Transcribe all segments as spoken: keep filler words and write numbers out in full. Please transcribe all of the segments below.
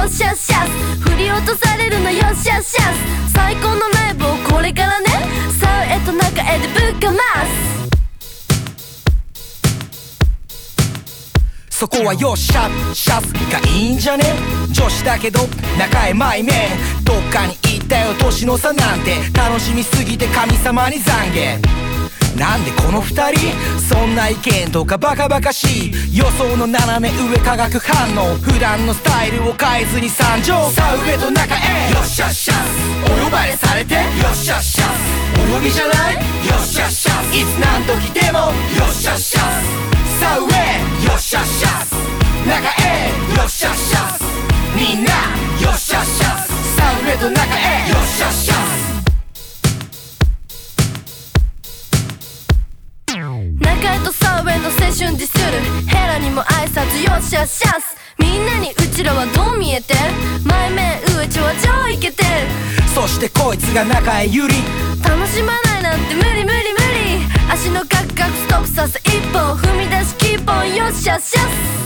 っしゃっしゃ振り落とされるのよっしゃっしゃ最高のライブをこれからねサウエと中へでぶっかますそこはよっしゃシャスがいいんじゃね女子だけど仲へマイメンどっかに行ったよ年の差なんて楽しみすぎて神様に懺悔なんでこの二人そんな意見とかバカバカしい予想の斜め上化学反応普段のスタイルを変えずに参上さ上と中へよっしゃっしゃお呼ばれされてよっしゃっしゃお呼びじゃないよっしゃっしゃいつ何時でもよっしゃっしゃさ上よっしゃっしゃ中へよっしゃっしゃみんなよっしゃっしゃさ上と中へよっしゃっしゃ中へとサウェイの青春ディスるヘラにも挨拶よっしゃっしゃみんなにうちらはどう見えて前面上ちは超イケてるそしてこいつが中へゆり楽しまないなんて無理無理無理足のカクカクストップさせ一歩踏み出しキーポンよっしゃっしゃ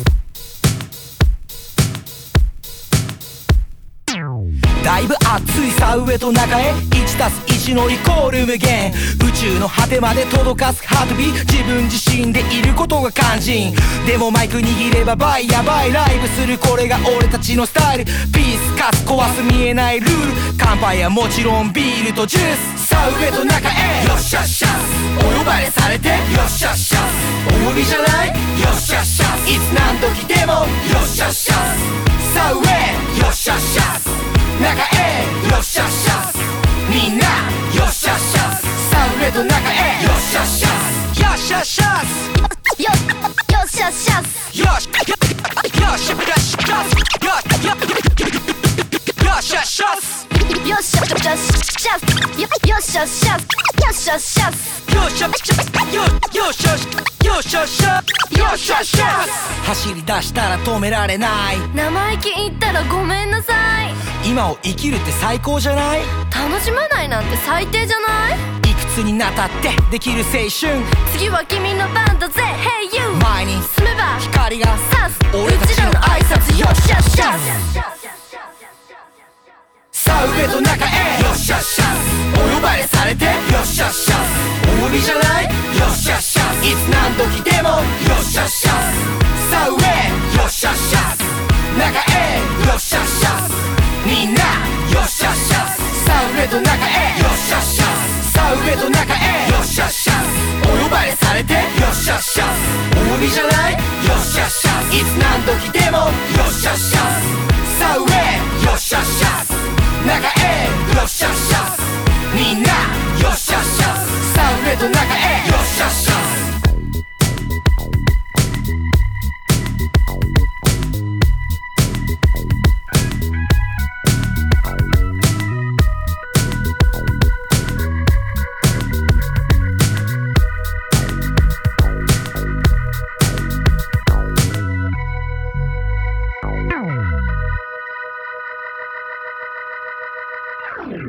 だいぶ熱いさ上と中へ いちたすいち のイコール無限宇宙の果てまで届かすハートビー自分自身でいることが肝心でもマイク握ればバイヤバいライブするこれが俺たちのスタイルピースカス壊す見えないルール乾杯はもちろんビールとジュースさ上と中へよっしゃっしゃお呼ばれされてよっしゃっしゃお呼びじゃないよっしゃっしゃいつ何時でもよっしゃっしゃさ上よっしゃっしゃ中へよっしゃっしゃみんなよっしゃっしゃさ上と中へよっしゃっしゃよっしゃっしゃよよっしゃっしゃよしよしよっしゃっしゃよっしゃっしゃよっしゃっしゃよっしゃっしゃよっしゃっしゃよっしゃっしゃよっしゃっしゃよよっしゃっしゃよっしゃっしゃよっしゃっしゃ走り出したら止められない生意気言ったらごめんなさい今を生きるって最高じゃない楽しまないなんて最低じゃないいくつになったってできる青春次は君の番だぜ Hey you 前に進めば光がさす俺たちの挨拶よっしゃっしゃさ上と中へよっしゃっしゃお呼ばれされてよっしゃっしゃお呼びじゃないよっしゃっしゃいつ何時でもよっしゃっしゃさ上よっしゃっしゃ中へよっしゃっしゃみんなよっしゃっしゃさ上と中へよっしゃっしゃさ上と中へよっしゃっしゃお呼ばれされてよっしゃっしゃお呼びじゃないよっしゃっしゃいつ何時でもよっしゃっしゃさ上よっしゃっしゃ中へよっしゃっしゃみんなよっしゃっしゃさ上と中へよっしゃっしゃ Yeah.